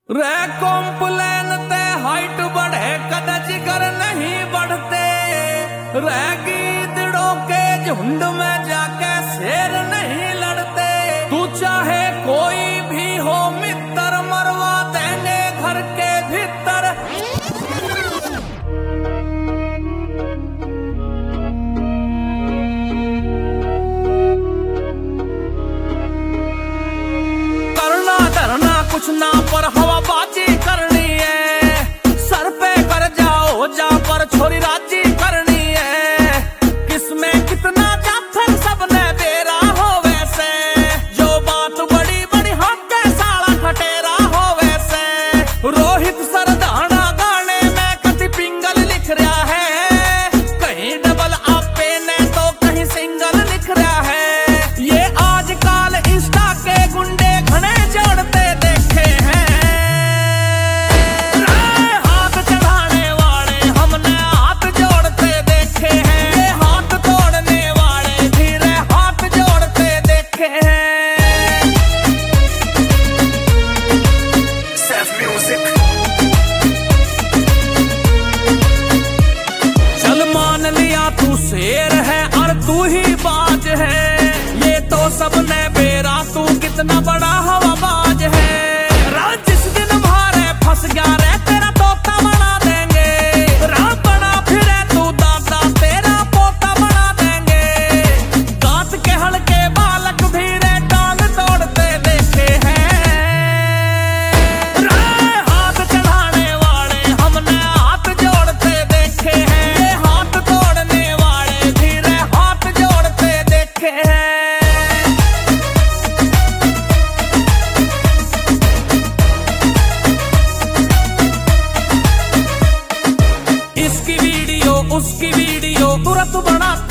रे कॉम्प्लेन ते हाइट बढ़े कद जिगर नहीं बढ़ते। रे गीदड़ों के झुंड में जाके शेर नहीं लड़ते। तू चाहे कोई भी हो मित्र मरवा देंगे घर के भीतर। करना डरना कुछ ना पर हवाबाजी करनी है। सर पे कर जाओ जा पर छोरी राजी करनी है। किसमें कितना जाफर सबने बेरा हो वैसे। जो बात बड़ी बड़ी हक के साला खटेरा हो वैसे। रोहित सरदाना गाने में कति पिंगल लिख रहा है। कहीं डबल आपे ने तो कहीं सिंगल लिख रहा है। ये आजकल इंस्टा के गुंडे घने जोड़ते देखे हैं। हाथ चढ़ाने वाले हमने हाथ जोड़ते देखे हैं। ये हाथ तोड़ने वाले धीरे हाथ जोड़ते देखे हैं। Self music. चल मान लिया तू शेर है और तू ही बाज है। ये तो सबने बेरा तू कितना बड़ा हवाबाज है। जिस दिन मारे फंस गया रे तेरा तोता बना देंगे। बना फिरे तू दादा तेरा पोता बना देंगे। दांत के हल्के बालक धीरे टांग तोड़ते देखे हैं। हाथ चढ़ाने वाले हमने हाथ जोड़ते देखे हैं। ये हाथ तोड़ने वाले धीरे हाथ जोड़ते देखे हैं। इसकी वीडियो उसकी वीडियो तुरंत बनाते